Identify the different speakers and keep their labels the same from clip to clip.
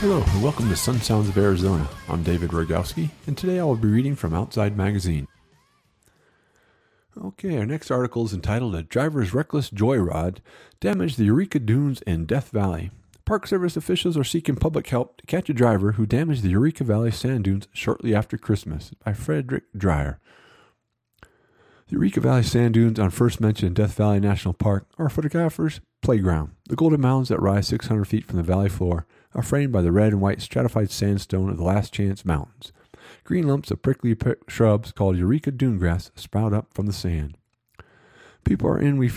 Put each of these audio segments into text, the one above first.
Speaker 1: Hello, and welcome to Sun Sounds of Arizona. I'm David Rogowski, and today I will be reading from Outside Magazine. Okay, our next article is entitled A Driver's Reckless Joyride Damaged the Eureka Dunes and Death Valley. Park Service officials are seeking public help to catch a driver who damaged the Eureka Valley sand dunes shortly after Christmas, by Frederick Dreyer. The Eureka Valley sand dunes on first mention in Death Valley National Park are a photographer's playground. The golden mounds that rise 600 feet from the valley floor are framed by the red and white stratified sandstone of the Last Chance Mountains. Green lumps of prickly shrubs called Eureka dune grass sprout up from the sand. People are in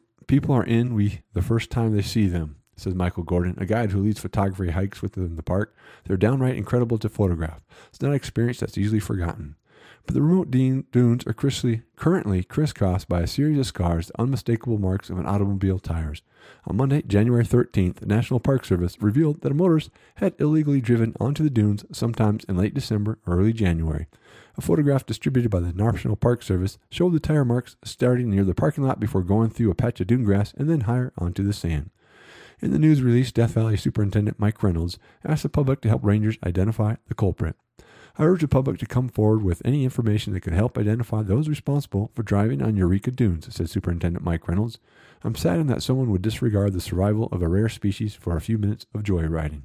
Speaker 1: the first time they see them, says Michael Gordon, a guide who leads photography hikes within the park. They're downright incredible to photograph. It's not an experience that's easily forgotten. But the remote dunes are currently crisscrossed by a series of scars, the unmistakable marks of an automobile tires. On Monday, January 13th, the National Park Service revealed that a motorist had illegally driven onto the dunes sometimes in late December or early January. A photograph distributed by the National Park Service showed the tire marks starting near the parking lot before going through a patch of dune grass and then higher onto the sand. In the news release, Death Valley Superintendent Mike Reynolds asked the public to help rangers identify the culprit. I urge the public to come forward with any information that could help identify those responsible for driving on Eureka dunes, said Superintendent Mike Reynolds. I'm saddened that someone would disregard the survival of a rare species for a few minutes of joyriding.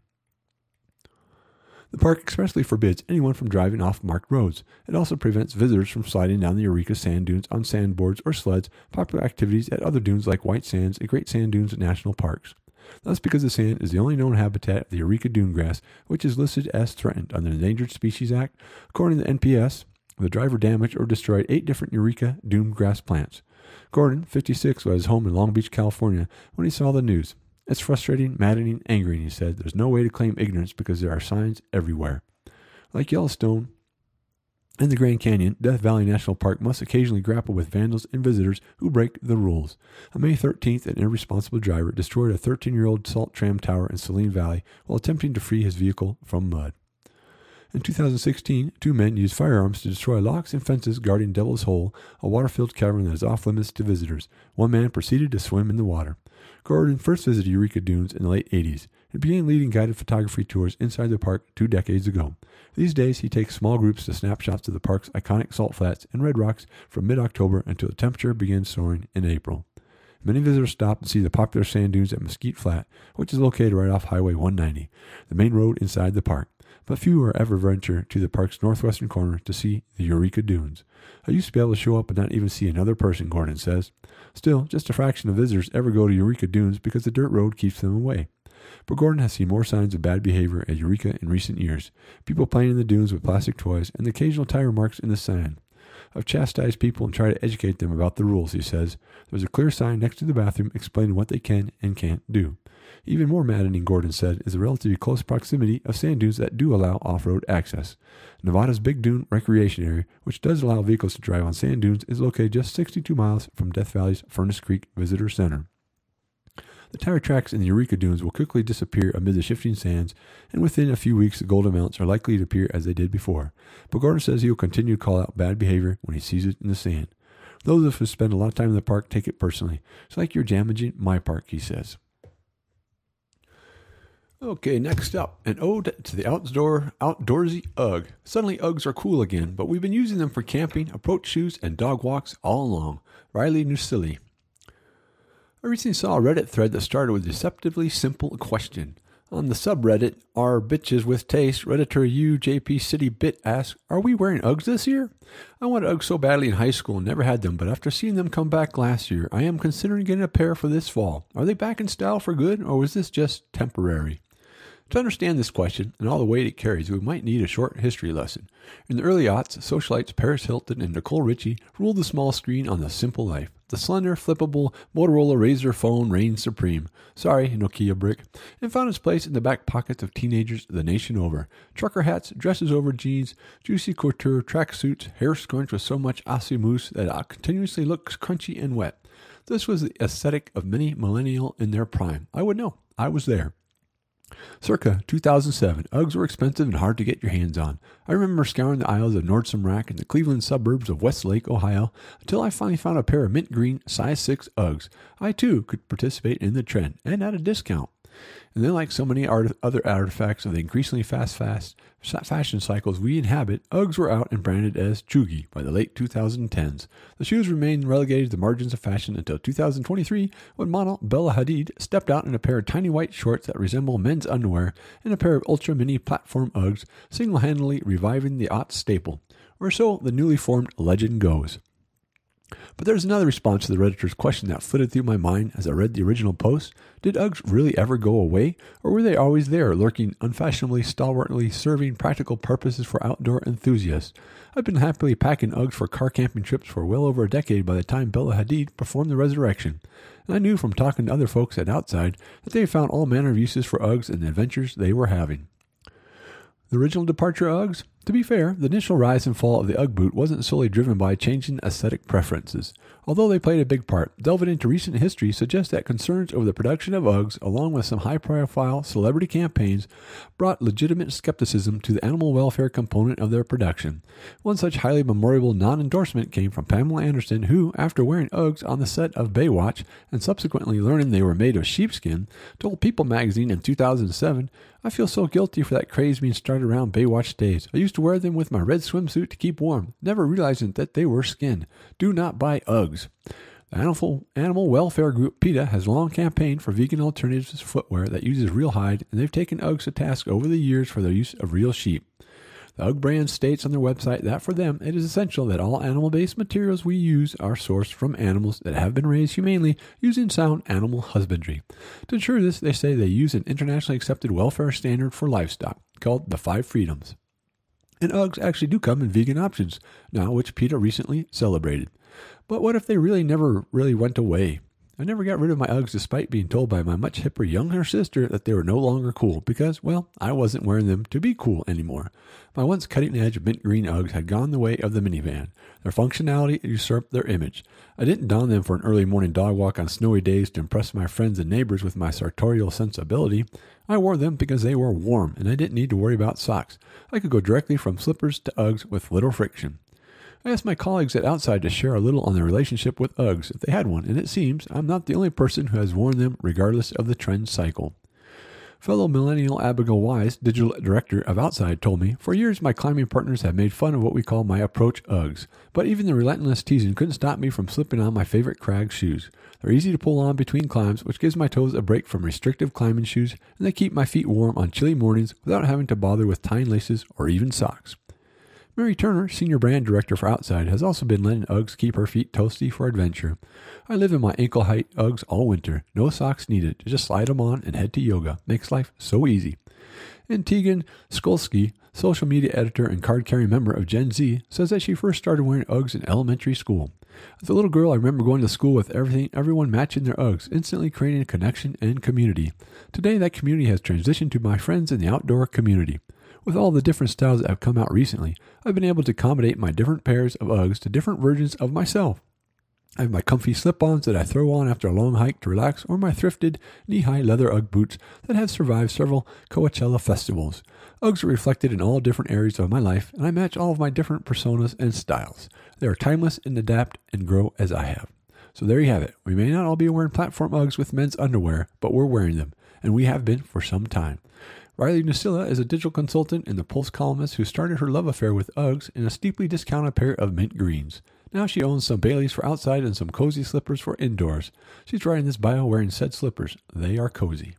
Speaker 1: The park expressly forbids anyone from driving off marked roads. It also prevents visitors from sliding down the Eureka sand dunes on sandboards or sleds, popular activities at other dunes like White Sands and Great Sand Dunes National Parks. That's because the sand is the only known habitat of the Eureka dune grass, which is listed as threatened under the Endangered Species Act. According to the NPS, the driver damaged or destroyed 8 different Eureka dune grass plants. Gordon, 56, was home in Long Beach, California, when he saw the news. It's frustrating, maddening, angering, he said. There's no way to claim ignorance because there are signs everywhere. Like Yellowstone and the Grand Canyon, Death Valley National Park must occasionally grapple with vandals and visitors who break the rules. On May 13th, an irresponsible driver destroyed a 13-year-old salt tram tower in Saline Valley while attempting to free his vehicle from mud. In 2016, 2 men used firearms to destroy locks and fences guarding Devil's Hole, a water-filled cavern that is off-limits to visitors. One man proceeded to swim in the water. Gordon first visited Eureka Dunes in the late 80s and began leading guided photography tours inside the park 2 decades ago. These days, he takes small groups to snapshots of the park's iconic salt flats and red rocks from mid-October until the temperature begins soaring in April. Many visitors stop and see the popular sand dunes at Mesquite Flat, which is located right off Highway 190, the main road inside the park. But few are ever venture to the park's northwestern corner to see the Eureka Dunes. I used to be able to show up and not even see another person, Gordon says. Still, just a fraction of visitors ever go to Eureka Dunes because the dirt road keeps them away. But Gordon has seen more signs of bad behavior at Eureka in recent years. People playing in the dunes with plastic toys and the occasional tire marks in the sand. I've chastised people and tried to educate them about the rules, he says. There's a clear sign next to the bathroom explaining what they can and can't do. Even more maddening, Gordon said, is the relatively close proximity of sand dunes that do allow off-road access. Nevada's Big Dune Recreation Area, which does allow vehicles to drive on sand dunes, is located just 62 miles from Death Valley's Furnace Creek Visitor Center. The tire tracks in the Eureka Dunes will quickly disappear amid the shifting sands, and within a few weeks the golden mounts are likely to appear as they did before. But Gordon says he will continue to call out bad behavior when he sees it in the sand. Those of us who spend a lot of time in the park take it personally. It's like you're damaging my park, he says. Okay, next up, an ode to the outdoorsy Ugg. Suddenly Uggs are cool again, but we've been using them for camping, approach shoes, and dog walks all along. Riley Nusilli. I recently saw a Reddit thread that started with a deceptively simple question. On the subreddit, R Bitches with Taste, Redditor UJP City Bit asks, are we wearing Uggs this year? I wanted Uggs so badly in high school and never had them, but after seeing them come back last year, I am considering getting a pair for this fall. Are they back in style for good, or was this just temporary? To understand this question and all the weight it carries, we might need a short history lesson. In the early aughts, socialites Paris Hilton and Nicole Richie ruled the small screen on The Simple Life. The slender, flippable Motorola Razr phone reigned supreme. Sorry, Nokia brick. And found its place in the back pockets of teenagers the nation over. Trucker hats, dresses over jeans, juicy couture, tracksuits, hair scrunched with so much Aussie mousse that it continuously looks crunchy and wet. This was the aesthetic of many millennial in their prime. I would know. I was there. Circa 2007, Uggs were expensive and hard to get your hands on. I remember scouring the aisles of Nordstrom Rack in the Cleveland suburbs of Westlake, Ohio, until I finally found a pair of mint green size 6 Uggs. I too could participate in the trend, and at a discount. And then, like so many other artifacts of the increasingly fast fashion cycles we inhabit, Uggs were out and branded as chuggy by the late 2010s. The shoes remained relegated to the margins of fashion until 2023, when model Bella Hadid stepped out in a pair of tiny white shorts that resemble men's underwear and a pair of ultra mini platform Uggs, single-handedly reviving the aughts staple. Or so the newly formed legend goes. But there's another response to the Redditor's question that flitted through my mind as I read the original post. Did Uggs really ever go away, or were they always there, lurking unfashionably, stalwartly, serving practical purposes for outdoor enthusiasts? I've been happily packing Uggs for car camping trips for well over a decade by the time Bella Hadid performed the resurrection. And I knew from talking to other folks at Outside that they found all manner of uses for Uggs and the adventures they were having. The original departure of Uggs? To be fair, the initial rise and fall of the Ugg boot wasn't solely driven by changing aesthetic preferences. Although they played a big part, delving into recent history suggests that concerns over the production of Uggs, along with some high-profile celebrity campaigns, brought legitimate skepticism to the animal welfare component of their production. One such highly memorable non-endorsement came from Pamela Anderson, who, after wearing Uggs on the set of Baywatch and subsequently learning they were made of sheepskin, told People magazine in 2007, "I feel so guilty for that craze being started around Baywatch days. I used to wear them with my red swimsuit to keep warm, never realizing that they were skin. Do not buy Uggs." The animal welfare group PETA has long campaigned for vegan alternatives to footwear that uses real hide, and they've taken Uggs to task over the years for their use of real sheep. The Ugg brand states on their website that for them it is essential that all animal-based materials we use are sourced from animals that have been raised humanely using sound animal husbandry. To ensure this, they say they use an internationally accepted welfare standard for livestock called the 5 Freedoms. And Uggs actually do come in vegan options now, which PETA recently celebrated. But what if they never really went away? I never got rid of my Uggs despite being told by my much hipper younger sister that they were no longer cool because, well, I wasn't wearing them to be cool anymore. My once cutting-edge mint green Uggs had gone the way of the minivan. Their functionality usurped their image. I didn't don them for an early morning dog walk on snowy days to impress my friends and neighbors with my sartorial sensibility. I wore them because they were warm and I didn't need to worry about socks. I could go directly from slippers to Uggs with little friction. I asked my colleagues at Outside to share a little on their relationship with Uggs if they had one, and it seems I'm not the only person who has worn them regardless of the trend cycle. Fellow millennial Abigail Wise, digital director of Outside, told me, "For years my climbing partners have made fun of what we call my approach Uggs, but even the relentless teasing couldn't stop me from slipping on my favorite Crag shoes. They're easy to pull on between climbs, which gives my toes a break from restrictive climbing shoes, and they keep my feet warm on chilly mornings without having to bother with tying laces or even socks." Mary Turner, Senior Brand Director for Outside, has also been letting Uggs keep her feet toasty for adventure. "I live in my ankle-height Uggs all winter. No socks needed. Just slide them on and head to yoga. Makes life so easy." And Tegan Skolsky, social media editor and card-carrying member of Gen Z, says that she first started wearing Uggs in elementary school. "As a little girl, I remember going to school with everyone matching their Uggs, instantly creating a connection and community. Today, that community has transitioned to my friends in the outdoor community. With all the different styles that have come out recently, I've been able to accommodate my different pairs of Uggs to different versions of myself. I have my comfy slip-ons that I throw on after a long hike to relax, or my thrifted, knee-high leather Ugg boots that have survived several Coachella festivals. Uggs are reflected in all different areas of my life, and I match all of my different personas and styles. They are timeless and adapt and grow as I have. So there you have it. We may not all be wearing platform Uggs with men's underwear, but we're wearing them, and we have been for some time. Riley Nucilla is a digital consultant and the Pulse columnist who started her love affair with Uggs in a steeply discounted pair of mint greens. Now she owns some Baileys for outside and some cozy slippers for indoors. She's writing this bio wearing said slippers. They are cozy.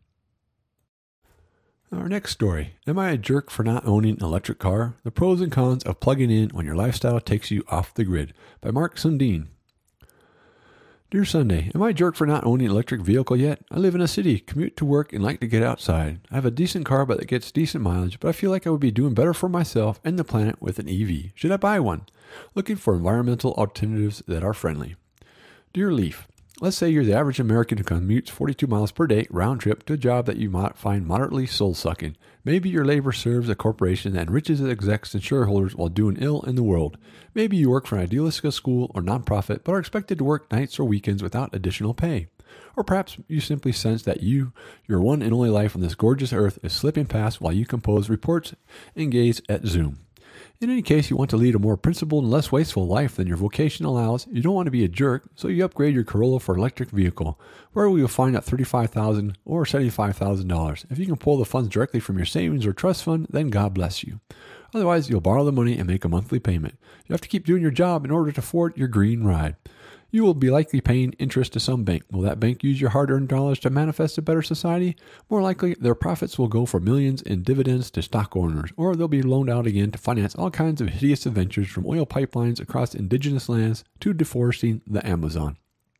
Speaker 1: Our next story, Am I a Jerk for Not Owning an Electric Car? The Pros and Cons of Plugging In When Your Lifestyle Takes You Off the Grid, by Mark Sundin. Dear Sunday, am I a jerk for not owning an electric vehicle yet? I live in a city, commute to work, and like to get outside. I have a decent car but it gets decent mileage, but I feel like I would be doing better for myself and the planet with an EV. Should I buy one? Looking for environmental alternatives that are friendly. Dear Leaf, let's say you're the average American who commutes 42 miles per day round trip to a job that you might find moderately soul-sucking. Maybe your labor serves a corporation that enriches its execs and shareholders while doing ill in the world. Maybe you work for an idealistic school or nonprofit but are expected to work nights or weekends without additional pay. Or perhaps you simply sense that your one and only life on this gorgeous earth is slipping past while you compose reports and gaze at Zoom. In any case, you want to lead a more principled and less wasteful life than your vocation allows. You don't want to be a jerk, so you upgrade your Corolla for an electric vehicle, where we will find at $35,000 or $75,000. If you can pull the funds directly from your savings or trust fund, then God bless you. Otherwise, you'll borrow the money and make a monthly payment. You have to keep doing your job in order to afford your green ride. You will be likely paying interest to some bank. Will that bank use your hard-earned dollars to manifest a better society? More likely, their profits will go for millions in dividends to stock owners, or they'll be loaned out again to finance all kinds of hideous adventures from oil pipelines across indigenous lands to deforesting the Amazon.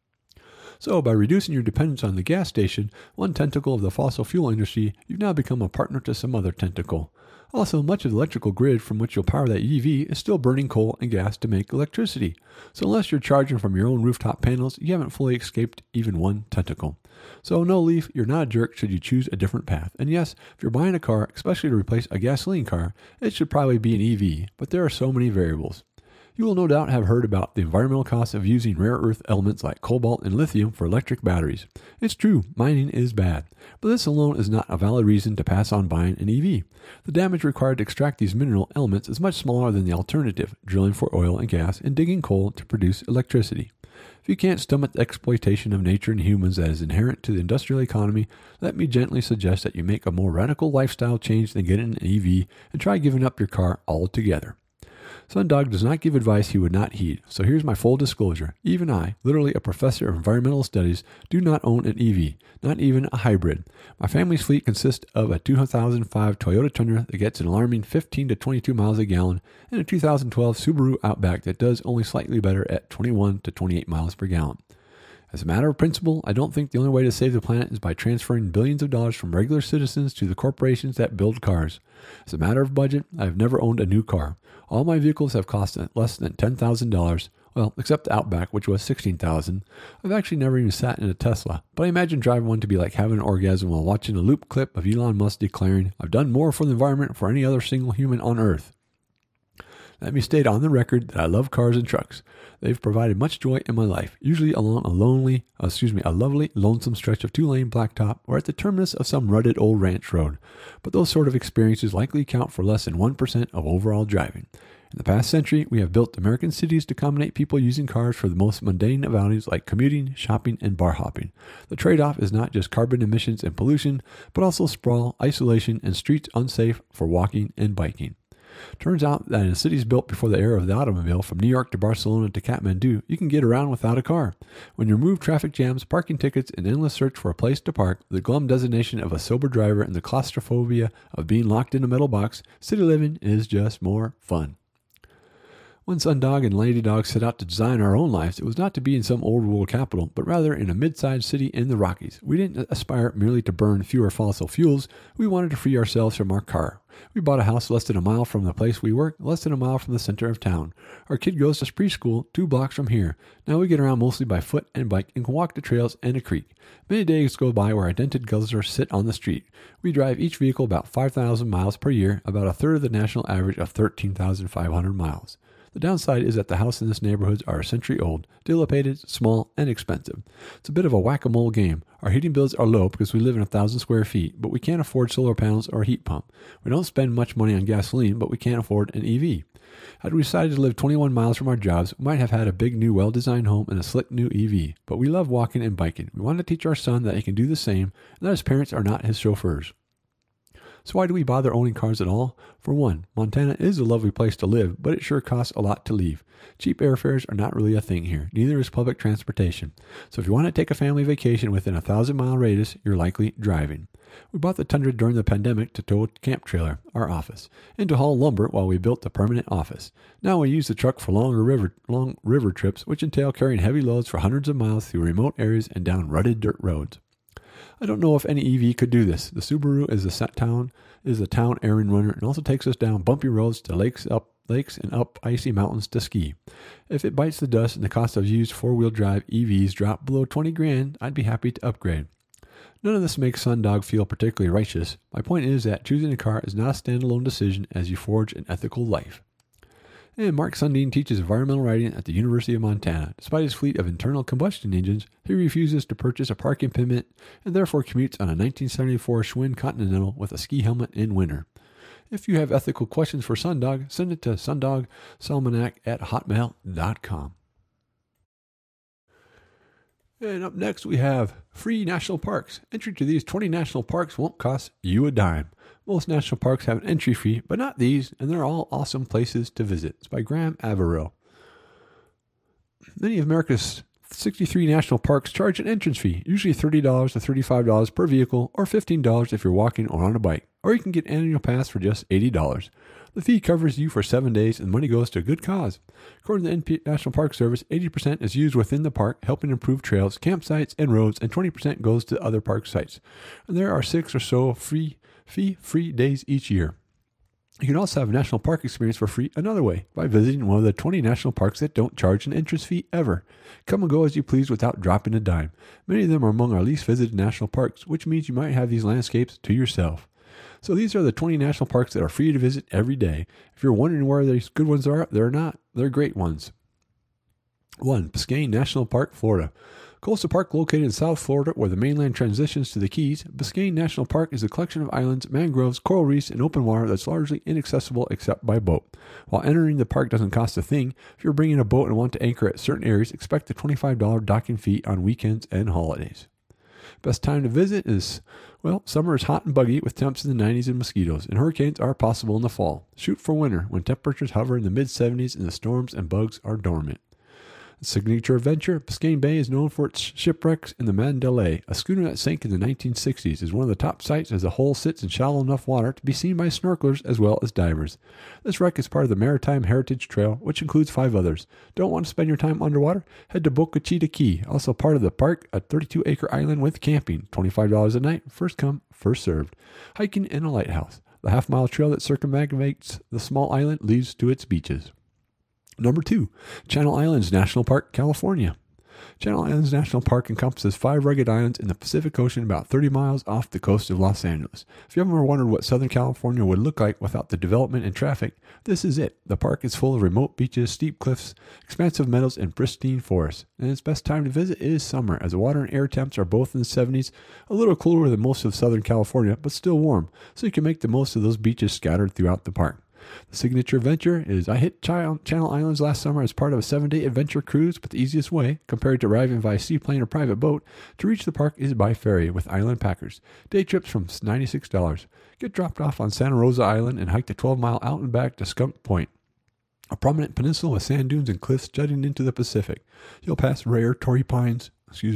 Speaker 1: So, by reducing your dependence on the gas station, one tentacle of the fossil fuel industry, you've now become a partner to some other tentacle. Also, much of the electrical grid from which you'll power that EV is still burning coal and gas to make electricity. So unless you're charging from your own rooftop panels, you haven't fully escaped even one tentacle. So no, Leaf, you're not a jerk should you choose a different path. And yes, if you're buying a car, especially to replace a gasoline car, it should probably be an EV, but there are so many variables. You will no doubt have heard about the environmental costs of using rare earth elements like cobalt and lithium for electric batteries. It's true, mining is bad, but this alone is not a valid reason to pass on buying an EV. The damage required to extract these mineral elements is much smaller than the alternative, drilling for oil and gas and digging coal to produce electricity. If you can't stomach the exploitation of nature and humans that is inherent to the industrial economy, let me gently suggest that you make a more radical lifestyle change than getting an EV and try giving up your car altogether. Sundog does not give advice he would not heed, so here's my full disclosure. Even I, literally a professor of environmental studies, do not own an EV, not even a hybrid. My family's fleet consists of a 2005 Toyota Tundra that gets an alarming 15 to 22 miles a gallon and a 2012 Subaru Outback that does only slightly better at 21 to 28 miles per gallon. As a matter of principle, I don't think the only way to save the planet is by transferring billions of dollars from regular citizens to the corporations that build cars. As a matter of budget, I have never owned a new car. All my vehicles have cost less than $10,000, well, except the Outback, which was $16,000. I've actually never even sat in a Tesla, but I imagine driving one to be like having an orgasm while watching a loop clip of Elon Musk declaring, "I've done more for the environment for any other single human on Earth." Let me state on the record that I love cars and trucks. They've provided much joy in my life, usually along a lovely, lonesome stretch of two-lane blacktop or at the terminus of some rutted old ranch road. But those sort of experiences likely count for less than 1% of overall driving. In the past century, we have built American cities to accommodate people using cars for the most mundane of values like commuting, shopping, and bar hopping. The trade-off is not just carbon emissions and pollution, but also sprawl, isolation, and streets unsafe for walking and biking. Turns out that in cities built before the era of the automobile, from New York to Barcelona to Kathmandu, you can get around without a car. When you remove traffic jams, parking tickets, and endless search for a place to park, the glum designation of a sober driver, and the claustrophobia of being locked in a metal box, city living is just more fun. When Sundog and Lady Dog set out to design our own lives, it was not to be in some old world capital, but rather in a mid-sized city in the Rockies. We didn't aspire merely to burn fewer fossil fuels. We wanted to free ourselves from our car. We bought a house less than a mile from the place we work, less than a mile from the center of town. Our kid goes to preschool 2 blocks from here. Now we get around mostly by foot and bike and can walk the trails and a creek. Many days go by where our dented guzzlers sit on the street. We drive each vehicle about 5,000 miles per year, about a third of the national average of 13,500 miles. The downside is that the houses in this neighborhood are a century old, dilapidated, small, and expensive. It's a bit of a whack-a-mole game. Our heating bills are low because we live in 1,000 square feet, but we can't afford solar panels or a heat pump. We don't spend much money on gasoline, but we can't afford an EV. Had we decided to live 21 miles from our jobs, we might have had a big new well-designed home and a slick new EV. But we love walking and biking. We want to teach our son that he can do the same, and that his parents are not his chauffeurs. So why do we bother owning cars at all? For one, Montana is a lovely place to live, but it sure costs a lot to leave. Cheap airfares are not really a thing here. Neither is public transportation. So if you want to take a family vacation within a 1,000-mile radius, you're likely driving. We bought the Tundra during the pandemic to tow a camp trailer, our office, and to haul lumber while we built a permanent office. Now we use the truck for long river trips, which entail carrying heavy loads for hundreds of miles through remote areas and down rutted dirt roads. I don't know if any EV could do this. The Subaru is a town errand runner and also takes us down bumpy roads to lakes and up icy mountains to ski. If it bites the dust and the cost of used 4-wheel drive EVs drop below $20,000, I'd be happy to upgrade. None of this makes Sundog feel particularly righteous. My point is that choosing a car is not a standalone decision as you forge an ethical life. And Mark Sundin teaches environmental writing at the University of Montana. Despite his fleet of internal combustion engines, he refuses to purchase a parking permit and therefore commutes on a 1974 Schwinn Continental with a ski helmet in winter. If you have ethical questions for Sundog, send it to sundogsalmanac@hotmail.com. And up next, we have free national parks. Entry to these 20 national parks won't cost you a dime. Most national parks have an entry fee, but not these, and they're all awesome places to visit. It's by Graham Averill. Many of America's 63 national parks charge an entrance fee, usually $30 to $35 per vehicle, or $15 if you're walking or on a bike. Or you can get an annual pass for just $80. The fee covers you for 7 days, and the money goes to a good cause. According to the NP National Park Service, 80% is used within the park, helping improve trails, campsites, and roads, and 20% goes to other park sites. And there are 6 or so free days each year. You can also have a national park experience for free another way, by visiting one of the 20 national parks that don't charge an entrance fee ever. Come and go as you please without dropping a dime. Many of them are among our least visited national parks, which means you might have these landscapes to yourself. So these are the 20 national parks that are free to visit every day. If you're wondering where these good ones are, they're not. They're great ones. 1. Biscayne National Park, Florida. Coastal Park, located in South Florida, where the mainland transitions to the Keys, Biscayne National Park is a collection of islands, mangroves, coral reefs, and open water that's largely inaccessible except by boat. While entering the park doesn't cost a thing, if you're bringing a boat and want to anchor at certain areas, expect a $25 docking fee on weekends and holidays. Best time to visit is, summer is hot and buggy with temps in the 90s and mosquitoes, and hurricanes are possible in the fall. Shoot for winter, when temperatures hover in the mid-70s and the storms and bugs are dormant. Signature adventure, Biscayne Bay is known for its shipwrecks in the Mandalay. A schooner that sank in the 1960s is one of the top sites as the hull sits in shallow enough water to be seen by snorkelers as well as divers. This wreck is part of the Maritime Heritage Trail, which includes 5 others. Don't want to spend your time underwater? Head to Boca Chica Key, also part of the park, a 32-acre island with camping, $25 a night, first come, first served. Hiking and a lighthouse. The half-mile trail that circumnavigates the small island leads to its beaches. Number 2, Channel Islands National Park, California. Channel Islands National Park encompasses 5 rugged islands in the Pacific Ocean about 30 miles off the coast of Los Angeles. If you ever wondered what Southern California would look like without the development and traffic, this is it. The park is full of remote beaches, steep cliffs, expansive meadows, and pristine forests. And its best time to visit is summer, as the water and air temps are both in the 70s, a little cooler than most of Southern California, but still warm, so you can make the most of those beaches scattered throughout the park. The signature adventure is I hit Channel Islands last summer as part of a 7-day adventure cruise, but the easiest way, compared to arriving by seaplane or private boat, to reach the park is by ferry with island packers. Day trips from $96. Get dropped off on Santa Rosa Island and hike the 12-mile out and back to Skunk Point, a prominent peninsula with sand dunes and cliffs jutting into the Pacific. You'll pass rare Torrey pines,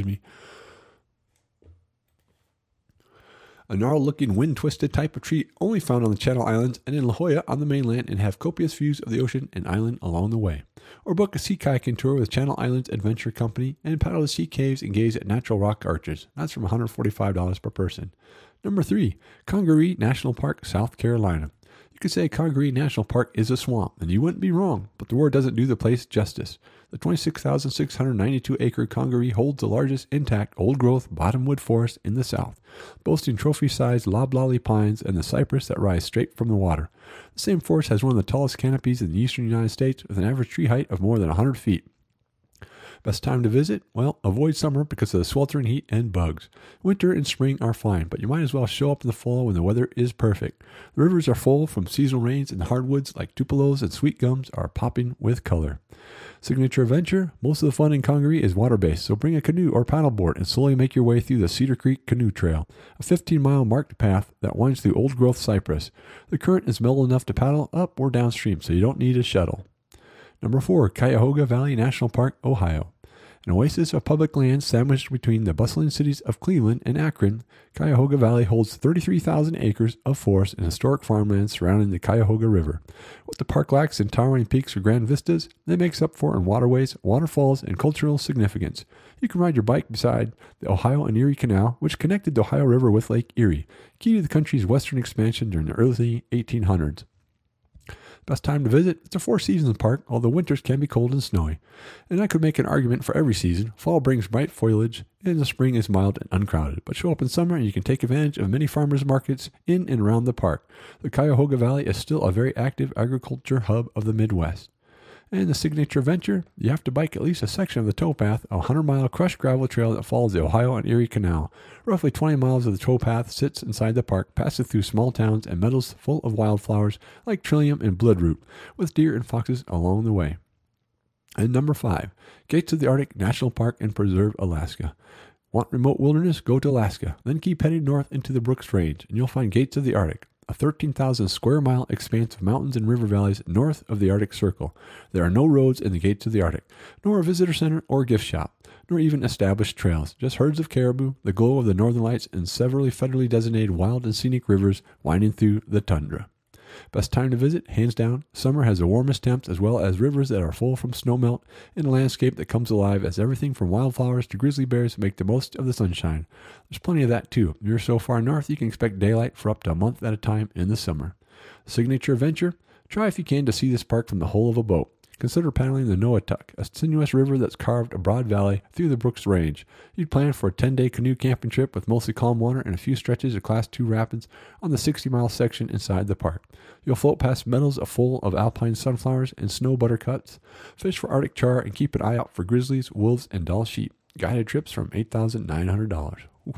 Speaker 1: a gnarled-looking, wind-twisted type of tree only found on the Channel Islands and in La Jolla on the mainland, and have copious views of the ocean and island along the way. Or book a sea kayaking tour with Channel Islands Adventure Company and paddle the sea caves and gaze at natural rock arches. That's from $145 per person. Number 3, Congaree National Park, South Carolina. You could say Congaree National Park is a swamp, and you wouldn't be wrong, but the word doesn't do the place justice. The 26,692-acre Congaree holds the largest intact old-growth bottomwood forest in the South, boasting trophy-sized loblolly pines and the cypress that rise straight from the water. The same forest has one of the tallest canopies in the eastern United States, with an average tree height of more than 100 feet. Best time to visit? Avoid summer because of the sweltering heat and bugs. Winter and spring are fine, but you might as well show up in the fall when the weather is perfect. The rivers are full from seasonal rains, and the hardwoods like tupelos and sweet gums are popping with color. Signature adventure? Most of the fun in Congaree is water-based, so bring a canoe or paddleboard and slowly make your way through the Cedar Creek Canoe Trail, a 15-mile marked path that winds through old-growth cypress. The current is mellow enough to paddle up or downstream, so you don't need a shuttle. Number 4, Cuyahoga Valley National Park, Ohio. An oasis of public land sandwiched between the bustling cities of Cleveland and Akron, Cuyahoga Valley holds 33,000 acres of forest and historic farmland surrounding the Cuyahoga River. What the park lacks in towering peaks or grand vistas, it makes up for in waterways, waterfalls, and cultural significance. You can ride your bike beside the Ohio and Erie Canal, which connected the Ohio River with Lake Erie, key to the country's western expansion during the early 1800s. Best time to visit? It's a 4-seasons park, although winters can be cold and snowy. And I could make an argument for every season. Fall brings bright foliage, and the spring is mild and uncrowded. But show up in summer and you can take advantage of many farmers markets in and around the park. The Cuyahoga Valley is still a very active agriculture hub of the Midwest. And the signature adventure, you have to bike at least a section of the towpath, a 100-mile crushed gravel trail that follows the Ohio and Erie Canal. Roughly 20 miles of the towpath sits inside the park, passing through small towns and meadows full of wildflowers like trillium and bloodroot, with deer and foxes along the way. And number 5, Gates of the Arctic National Park and Preserve, Alaska. Want remote wilderness? Go to Alaska. Then keep heading north into the Brooks Range, and you'll find Gates of the Arctic, a 13,000 square mile expanse of mountains and river valleys north of the Arctic Circle. There are no roads in the Gates of the Arctic, nor a visitor center or gift shop, nor even established trails, just herds of caribou, the glow of the northern lights, and several federally designated wild and scenic rivers winding through the tundra. Best time to visit, hands down. Summer has the warmest temps as well as rivers that are full from snowmelt and a landscape that comes alive as everything from wildflowers to grizzly bears make the most of the sunshine. There's plenty of that too. If you're so far north, you can expect daylight for up to a month at a time in the summer. Signature adventure? Try if you can to see this park from the hull of a boat. Consider paddling the Noatuk, a sinuous river that's carved a broad valley through the Brooks Range. You'd plan for a 10-day canoe camping trip with mostly calm water and a few stretches of Class 2 rapids on the 60-mile section inside the park. You'll float past meadows full of alpine sunflowers and snow buttercups, fish for Arctic char, and keep an eye out for grizzlies, wolves, and Dall sheep. Guided trips from $8,900.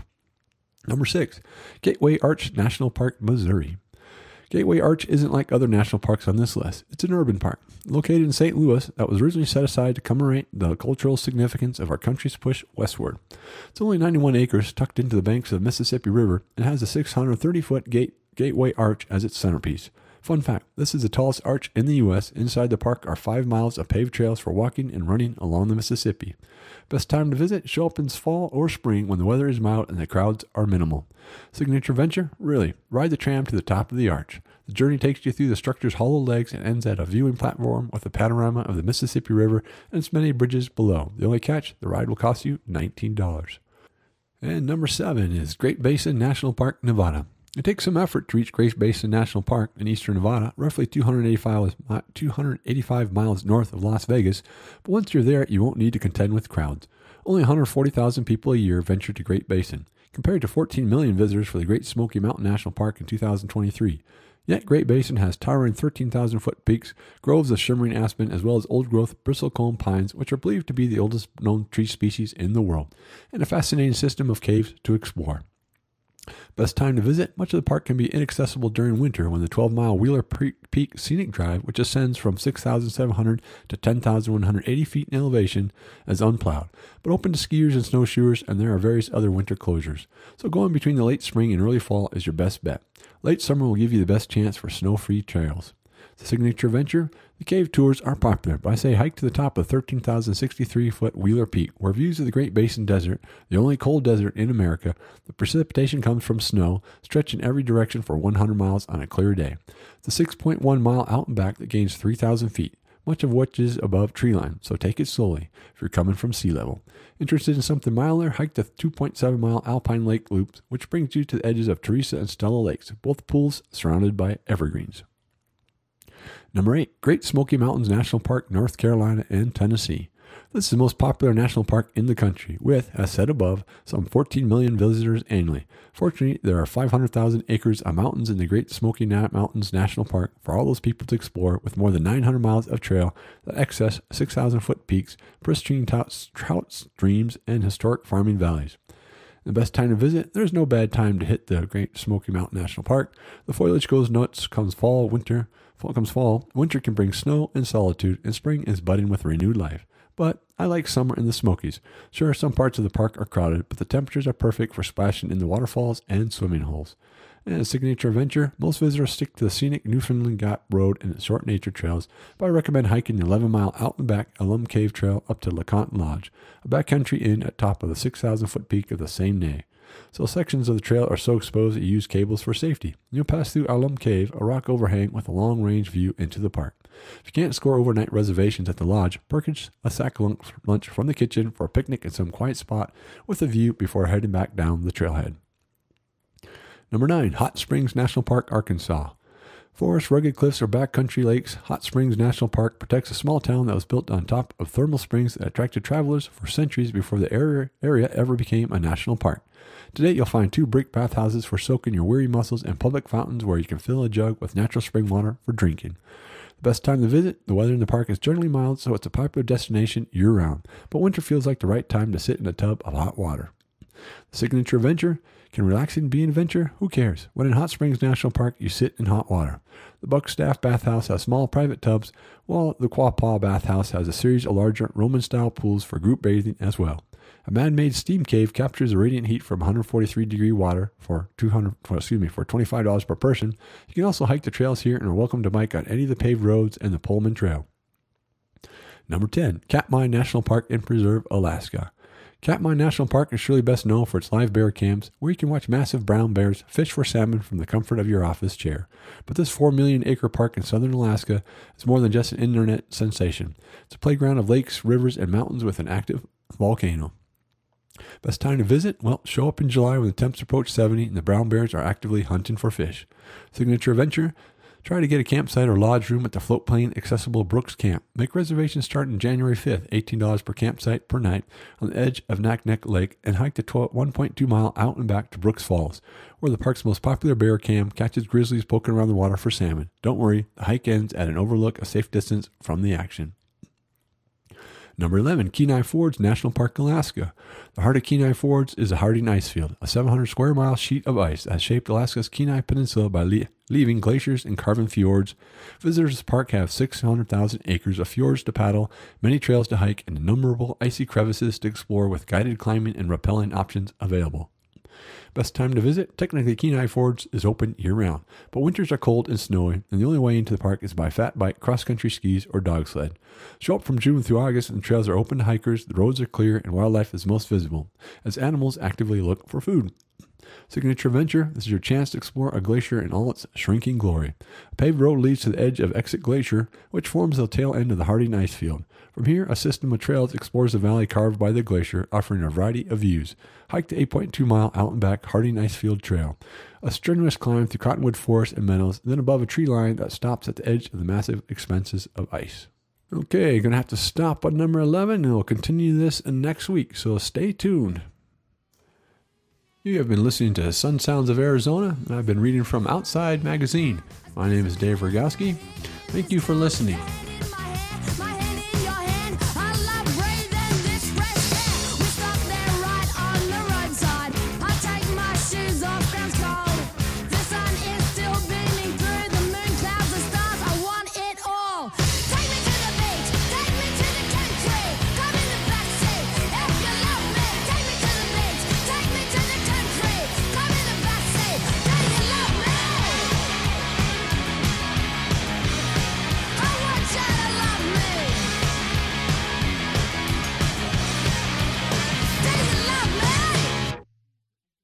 Speaker 1: Number 6, Gateway Arch National Park, Missouri. Gateway Arch isn't like other national parks on this list. It's an urban park, located in St. Louis, that was originally set aside to commemorate the cultural significance of our country's push westward. It's only 91 acres tucked into the banks of the Mississippi River and has a 630-foot Gateway Arch as its centerpiece. Fun fact, this is the tallest arch in the U.S. Inside the park are 5 miles of paved trails for walking and running along the Mississippi. Best time to visit? Show up in fall or spring when the weather is mild and the crowds are minimal. Signature adventure? Really, ride the tram to the top of the arch. The journey takes you through the structure's hollow legs and ends at a viewing platform with a panorama of the Mississippi River and its many bridges below. The only catch, the ride will cost you $19. And number 7 is Great Basin National Park, Nevada. It takes some effort to reach Great Basin National Park in eastern Nevada, roughly 285 miles north of Las Vegas, but once you're there, you won't need to contend with crowds. Only 140,000 people a year venture to Great Basin, compared to 14 million visitors for the Great Smoky Mountain National Park in 2023. Yet Great Basin has towering 13,000-foot peaks, groves of shimmering aspen, as well as old-growth bristlecone pines, which are believed to be the oldest known tree species in the world, and a fascinating system of caves to explore. Best time to visit? Much of the park can be inaccessible during winter when the 12-mile Wheeler Peak Scenic Drive, which ascends from 6,700 to 10,180 feet in elevation, is unplowed, but open to skiers and snowshoers, and there are various other winter closures. So going between the late spring and early fall is your best bet. Late summer will give you the best chance for snow-free trails. The signature adventure? The cave tours are popular, but I say hike to the top of 13,063-foot Wheeler Peak, where views of the Great Basin Desert, the only cold desert in America, the precipitation comes from snow, stretch in every direction for 100 miles on a clear day. It's a 6.1-mile out and back that gains 3,000 feet, much of which is above tree line, so take it slowly if you're coming from sea level. Interested in something milder? Hike the 2.7-mile Alpine Lake Loop, which brings you to the edges of Teresa and Stella Lakes, both pools surrounded by evergreens. Number 8, Great Smoky Mountains National Park, North Carolina and Tennessee. This is the most popular national park in the country, with, as said above, some 14 million visitors annually. Fortunately, there are 500,000 acres of mountains in the Great Smoky Mountains National Park for all those people to explore, with more than 900 miles of trail that access 6,000-foot peaks, pristine trout streams, and historic farming valleys. The best time to visit? There's no bad time to hit the Great Smoky Mountain National Park. The foliage goes nuts, comes fall, winter can bring snow and solitude, and spring is budding with renewed life. But I like summer in the Smokies. Sure, some parts of the park are crowded, but the temperatures are perfect for splashing in the waterfalls and swimming holes. And a signature adventure, most visitors stick to the scenic Newfoundland Gap Road and its short nature trails, but I recommend hiking the 11-mile out and back Alum Cave Trail up to LeConte Lodge, a backcountry inn at top of the 6,000-foot peak of the same name. So sections of the trail are so exposed that you use cables for safety. You'll pass through Alum Cave, a rock overhang with a long-range view into the park. If you can't score overnight reservations at the lodge, purchase a sack lunch from the kitchen for a picnic in some quiet spot with a view before heading back down the trailhead. Number 9, Hot Springs National Park, Arkansas. Forests, rugged cliffs, or backcountry lakes, Hot Springs National Park protects a small town that was built on top of thermal springs that attracted travelers for centuries before the area ever became a national park. Today, you'll find 2 brick bathhouses for soaking your weary muscles and public fountains where you can fill a jug with natural spring water for drinking. The best time to visit, the weather in the park is generally mild, so it's a popular destination year-round, but winter feels like the right time to sit in a tub of hot water. The signature adventure, can relaxing be an adventure? Who cares? When in Hot Springs National Park, you sit in hot water. The Buckstaff Bathhouse has small private tubs, while the Quapaw Bathhouse has a series of larger Roman-style pools for group bathing as well. A man-made steam cave captures the radiant heat from 143-degree water for $25 per person. You can also hike the trails here and are welcome to bike on any of the paved roads and the Pullman Trail. Number 10, Katmai National Park and Preserve, Alaska. Katmai National Park is surely best known for its live bear cams, where you can watch massive brown bears fish for salmon from the comfort of your office chair. But this 4 million acre park in southern Alaska is more than just an internet sensation. It's a playground of lakes, rivers, and mountains with an active volcano. Best time to visit? Well, show up in July when the temps approach 70 and the brown bears are actively hunting for fish. Signature adventure? Try to get a campsite or lodge room at the floatplane accessible Brooks Camp. Make reservations starting January 5th, $18 per campsite per night on the edge of Naknek Lake, and hike the 1.2 mile out and back to Brooks Falls, where the park's most popular bear cam catches grizzlies poking around the water for salmon. Don't worry, the hike ends at an overlook a safe distance from the action. Number 11, Kenai Forge National Park, Alaska. The heart of Kenai Forge is a Harding ice field, a 700 square mile sheet of ice that has shaped Alaska's Kenai Peninsula by leaving glaciers and carving fjords. Visitors to the park have 600,000 acres of fjords to paddle, many trails to hike, and innumerable icy crevices to explore with guided climbing and rappelling options available. Best time to visit? Technically, Kenai Forge is open year-round, but winters are cold and snowy, and the only way into the park is by fat bike, cross-country skis, or dog sled. Show up from June through August, and the trails are open to hikers, the roads are clear, and wildlife is most visible, as animals actively look for food. Signature adventure, this is your chance to explore a glacier in all its shrinking glory. A paved road leads to the edge of Exit Glacier, which forms the tail end of the Harding ice field. From here, a system of trails explores the valley carved by the glacier, offering a variety of views. Hike the 8.2 mile out and back Harding Ice Field Trail, a strenuous climb through cottonwood forest and meadows, then above a tree line that stops at the edge of the massive expanses of ice. Okay, going to have to stop at number 11, and we'll continue this next week, so stay tuned. You have been listening to Sun Sounds of Arizona, and I've been reading from Outside Magazine. My name is Dave Rogowski. Thank you for listening.